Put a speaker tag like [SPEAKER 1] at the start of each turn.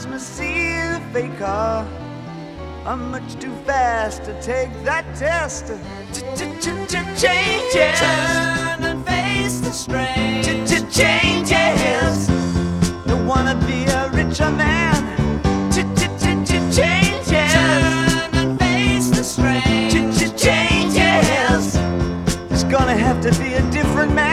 [SPEAKER 1] eyes must see the faker. I'm much too fast to take that test. Changes.
[SPEAKER 2] Turn and face the strain.
[SPEAKER 1] Changes. Don't wanna be a richer man. Changes.
[SPEAKER 2] Turn and face the strain.
[SPEAKER 1] Changes. It's gonna have to be a different man.